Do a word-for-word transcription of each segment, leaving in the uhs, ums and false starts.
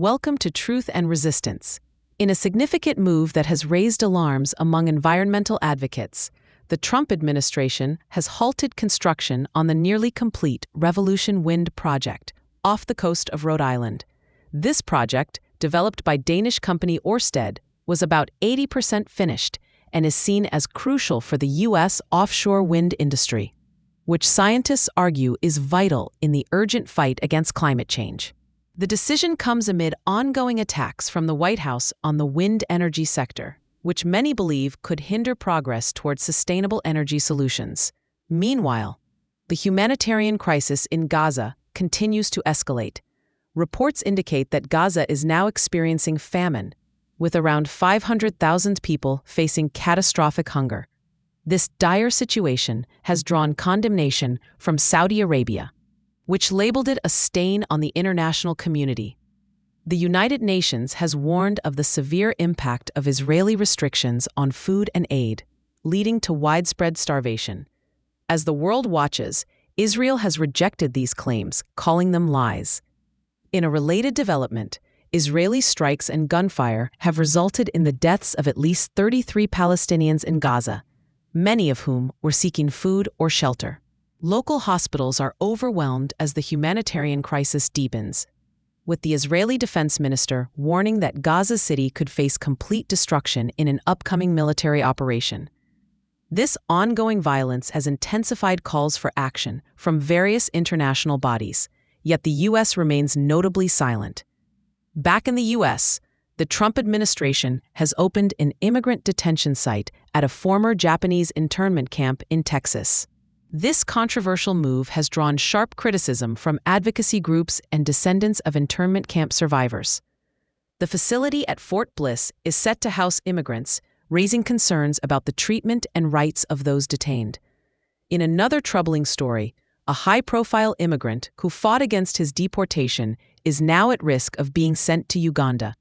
Welcome to Truth and Resistance. In a significant move that has raised alarms among environmental advocates, the Trump administration has halted construction on the nearly complete Revolution Wind project off the coast of Rhode Island. This project, developed by Danish company Ørsted, was about eighty percent finished and is seen as crucial for the U S offshore wind industry, which scientists argue is vital in the urgent fight against climate change. The decision comes amid ongoing attacks from the White House on the wind energy sector, which many believe could hinder progress towards sustainable energy solutions. Meanwhile, the humanitarian crisis in Gaza continues to escalate. Reports indicate that Gaza is now experiencing famine, with around five hundred thousand people facing catastrophic hunger. This dire situation has drawn condemnation from Saudi Arabia, which labeled it a stain on the international community. The United Nations has warned of the severe impact of Israeli restrictions on food and aid, leading to widespread starvation. As the world watches, Israel has rejected these claims, calling them lies. In a related development, Israeli strikes and gunfire have resulted in the deaths of at least thirty-three Palestinians in Gaza, many of whom were seeking food or shelter. Local hospitals are overwhelmed as the humanitarian crisis deepens, with the Israeli defense minister warning that Gaza City could face complete destruction in an upcoming military operation. This ongoing violence has intensified calls for action from various international bodies, yet the U S remains notably silent. Back in the U S, the Trump administration has opened an immigrant detention site at a former Japanese internment camp in Texas. This controversial move has drawn sharp criticism from advocacy groups and descendants of internment camp survivors. The facility at Fort Bliss is set to house immigrants, raising concerns about the treatment and rights of those detained. In another troubling story, a high-profile immigrant who fought against his deportation is now at risk of being sent to Uganda.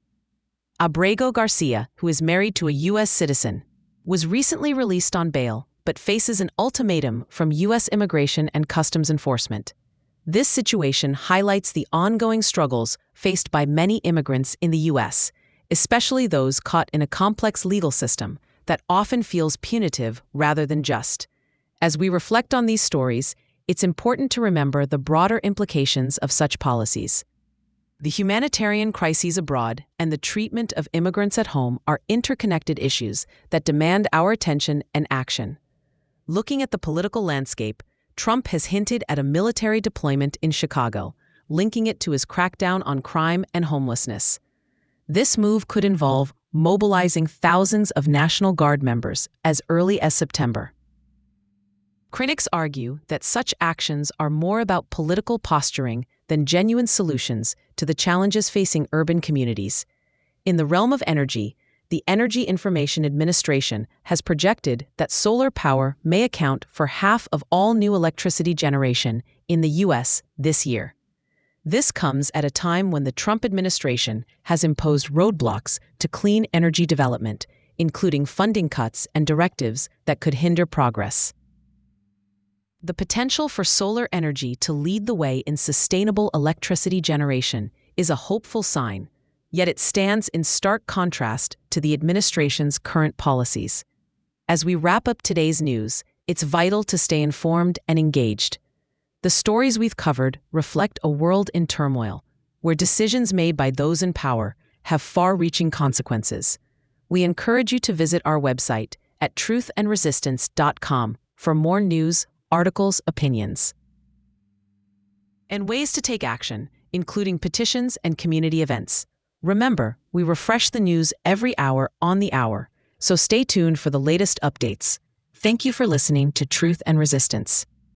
Abrego Garcia, who is married to a U S citizen, was recently released on bail, but faces an ultimatum from U S Immigration and Customs Enforcement. This situation highlights the ongoing struggles faced by many immigrants in the U S, especially those caught in a complex legal system that often feels punitive rather than just. As we reflect on these stories, it's important to remember the broader implications of such policies. The humanitarian crises abroad and the treatment of immigrants at home are interconnected issues that demand our attention and action. Looking at the political landscape, Trump has hinted at a military deployment in Chicago, linking it to his crackdown on crime and homelessness. This move could involve mobilizing thousands of National Guard members as early as September. Critics argue that such actions are more about political posturing than genuine solutions to the challenges facing urban communities. In the realm of energy, the Energy Information Administration has projected that solar power may account for half of all new electricity generation in the U S this year. This comes at a time when the Trump administration has imposed roadblocks to clean energy development, including funding cuts and directives that could hinder progress. The potential for solar energy to lead the way in sustainable electricity generation is a hopeful sign, yet it stands in stark contrast to the administration's current policies. As we wrap up today's news, it's vital to stay informed and engaged. The stories we've covered reflect a world in turmoil, where decisions made by those in power have far-reaching consequences. We encourage you to visit our website at truth and resistance dot com for more news, articles, opinions, and ways to take action, including petitions and community events. Remember, we refresh the news every hour on the hour, so stay tuned for the latest updates. Thank you for listening to Truth and Resistance.